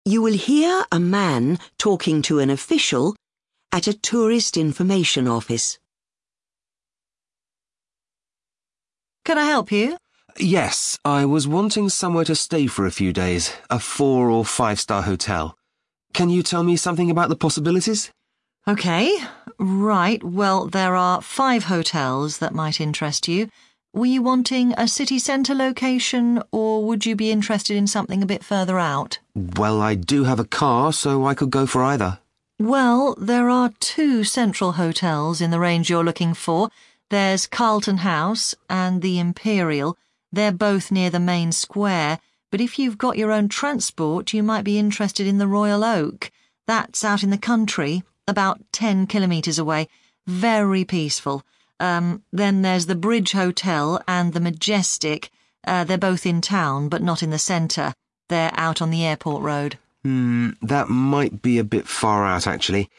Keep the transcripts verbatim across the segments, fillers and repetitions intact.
You will hear a man talking to an official at a tourist information office. Can I help you? Yes, I was wanting somewhere to stay for a few days, a four or five star hotel. Can you tell me something about the possibilities? Okay, right, well, there are five hotels that might interest you. Were you wanting a city centre location, or would you be interested in something a bit further out? Well, I do have a car, so I could go for either. Well, there are two central hotels in the range you're looking for. There's Carlton House and the Imperial. They're both near the main square, but if you've got your own transport, you might be interested in the Royal Oak. That's out in the country, about ten kilometres away. Very peaceful. Um, then there's the Bridge Hotel and the Majestic. Uh, they're both in town, but not in the centre. They're out on the airport road. Hmm, that might be a bit far out, actually.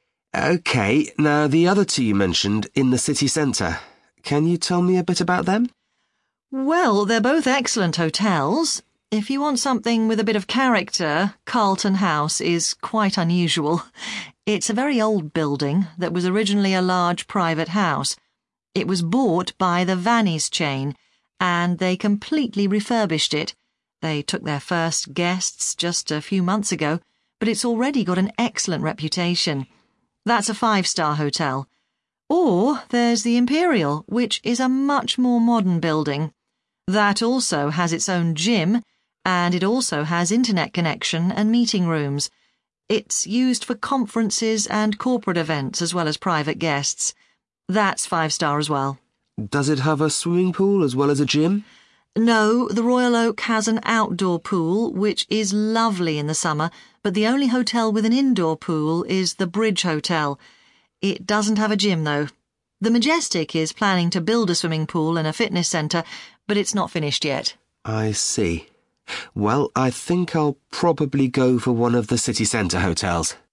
OK, now the other two you mentioned in the city centre. Can you tell me a bit about them? Well, they're both excellent hotels. If you want something with a bit of character, Carlton House is quite unusual. It's a very old building that was originally a large private house. It was bought by the Vannies chain, and they completely refurbished it. They took their first guests just a few months ago, but it's already got an excellent reputation. That's a five-star hotel. Or there's the Imperial, which is a much more modern building. That also has its own gym, and it also has internet connection and meeting rooms. It's used for conferences and corporate events as well as private guests. That's five-star as well. Does it have a swimming pool as well as a gym? No, the Royal Oak has an outdoor pool, which is lovely in the summer, but the only hotel with an indoor pool is the Bridge Hotel. It doesn't have a gym, though. The Majestic is planning to build a swimming pool and a fitness centre, but it's not finished yet. I see. Well, I think I'll probably go for one of the city centre hotels.